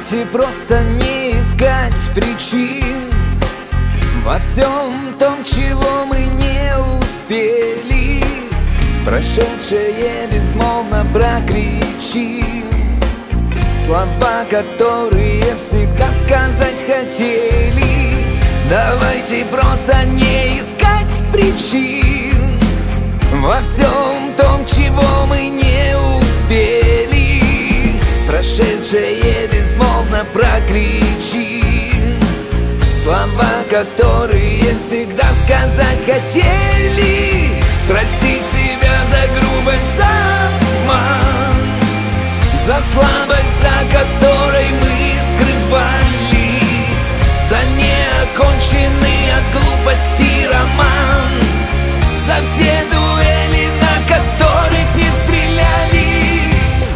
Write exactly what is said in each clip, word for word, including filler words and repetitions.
Давайте просто не искать причин во всем том, чего мы не успели. Прошедшее безмолвно прокричим слова, которые всегда сказать хотели. Давайте просто не искать причин во всем том, чего мы не успели. Прошедшее безмолвно прокричим слова, которые всегда сказать хотели. Простить себя за грубость, за обман, за слабость, за которой мы скрывались, за неоконченный от глупости роман, за все дуэли, на которых не стрелялись.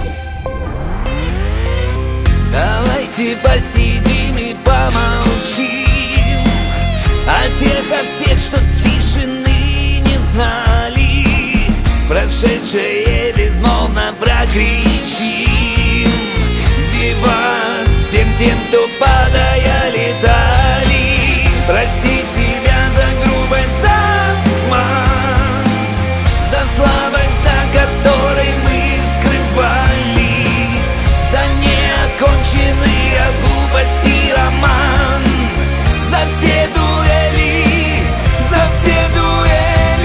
Давайте посидим и помолчим о тех, о всех, что тишины не знали. Прошедшее безмолвно прокричим виват всем тем, кто падая летали. Простить себя за грубость, за обман, за слабость, за которой мы скрывались, за неоконченный от глупости роман, за все дуэли, за все дуэли.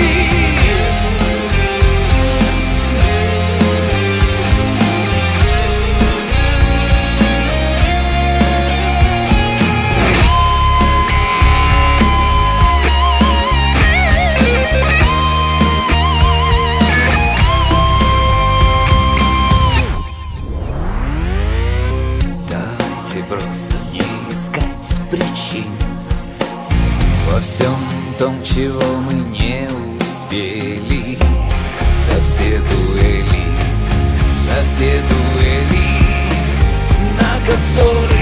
Просто не искать причин во всем том, чего мы не успели. За все дуэли, за все дуэли, на которые